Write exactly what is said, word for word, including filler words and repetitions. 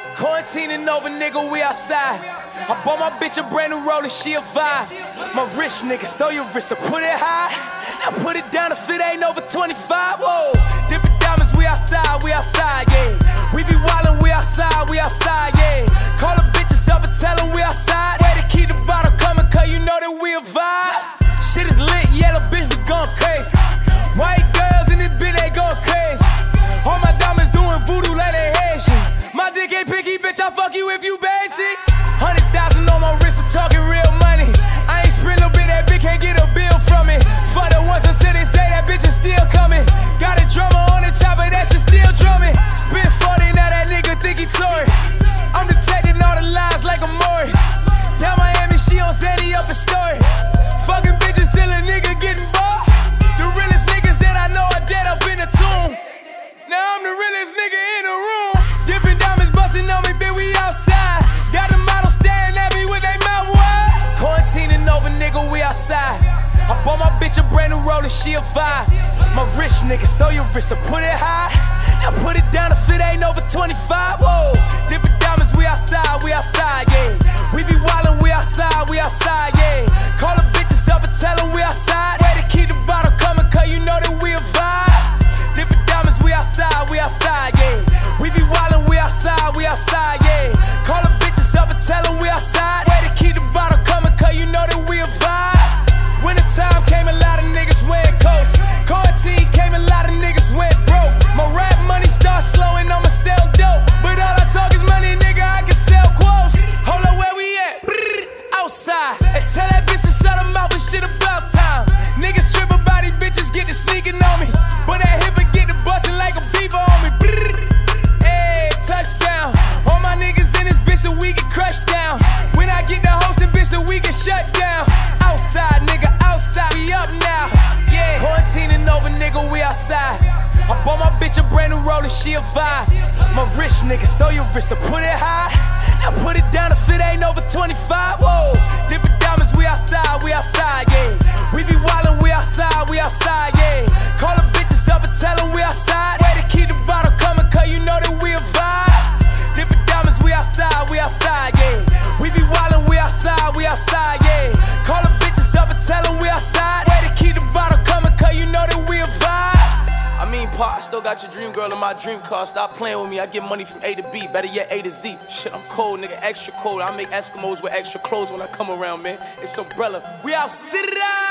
Quarantining over, nigga, we outside. I bought my bitch a brand new roller, she a vibe. My rich nigga, throw your wrist and put it high. Now put it down if it ain't over twenty-five. Whoa, different diamonds, we outside, we outside, yeah. We be wildin', we outside, we outside, yeah. Call the bitches up and tell them we outside. Way to keep the bottle coming, cause you know that we a vibe. Shit is lit, yellow bitch, we going crazy. White girls in this bitch, they going crazy. All my diamonds doing voodoo like they Haitian. My dick ain't picky, bitch, I fuck you if you basic. Hundred thousand on my wrist, I'm talking real money. I ain't sprint a bit, that bitch can't get a bill from it. Fuck it once until this day, that bitch is still coming. Got a drummer on the chopper, that shit still drumming. Spit forty, now that nigga think he tore it. I'm detecting all the lies like a Maury. Down Miami, she on Zeddy up a story. Fucking bitches till a nigga getting bored. The realest niggas that I know are dead up in the tomb. Now I'm the realest nigga in the room. Different diamonds bustin' on me, bitch, we outside. Got the model staring at me with they mouth wide. Quarantining over, nigga, we outside. I bought my bitch a brand new roller, she a vibe. My rich niggas, throw your wrist and put it high. Now put it down if it ain't over twenty-five. Whoa, different diamonds, we outside, we outside, yeah. We be wildin', we outside, we outside, yeah. Call the bitches up and tell them we outside. Way to keep the bottle coming, cause you know that we a vibe. Different diamonds, we outside, we outside, yeah. We be wildin', we outside, we outside, yeah. Call the bitches up and tell them we outside. Way to keep the bottle coming, cause you know that we a vibe. Winter time came, a lot of niggas wearing coats. Quarantine came, a lot of niggas went broke. My rap money starts slowing, I'ma sell dope. But all I talk is money, nigga, I can sell quotes. Hold up, where we at? Outside. And tell that bitch to shut her mouth, it's shit about time. Niggas strip about these bitches, get to sneaking on me. But that hip and get to bustin' like a beaver on me. Hey, touchdown. All my niggas in this bitch that we get crushed down. When I get the hosting, bitch, that we get shut down. Outside, nigga, outside, we up now. Yeah, quarantining over, nigga, we outside. I bought my bitch a brand new roller, she a vibe. My rich niggas, throw your wrist and put it high. Now put it down if it ain't over twenty-five. Whoa, different diamonds, we outside, we outside, yeah. We be wildin', we outside, we outside, yeah. Call the bitches up and tell them we outside. Way to keep the bottle coming, cause you know that we a vibe. Different diamonds, we outside, we outside, yeah. We be wildin', we outside, we outside, yeah. Call the bitches up and tell them we outside. Way to keep the bottle coming, cause you know that we a vibe. I mean, Pa, I still got your dream girl in my dream car. Stop playing with me, I get money from A to B, better yet A to Z. Shit, I'm cold, nigga, extra cold. I make Eskimos with extra clothes when I come around, man. It's umbrella. We out, sit it out.